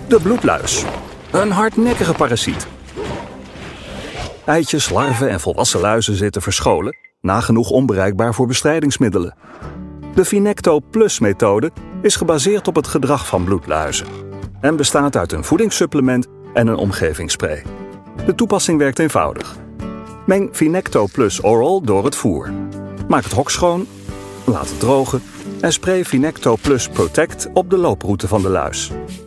De bloedluis. Een hardnekkige parasiet. Eitjes, larven en volwassen luizen zitten verscholen, nagenoeg onbereikbaar voor bestrijdingsmiddelen. De Vinecto Plus-methode is gebaseerd op het gedrag van bloedluizen en bestaat uit een voedingssupplement en een omgevingsspray. De toepassing werkt eenvoudig. Meng Vinecto Plus Oral door het voer. Maak het hok schoon, laat het drogen en spray Vinecto Plus Protect op de looproute van de luis.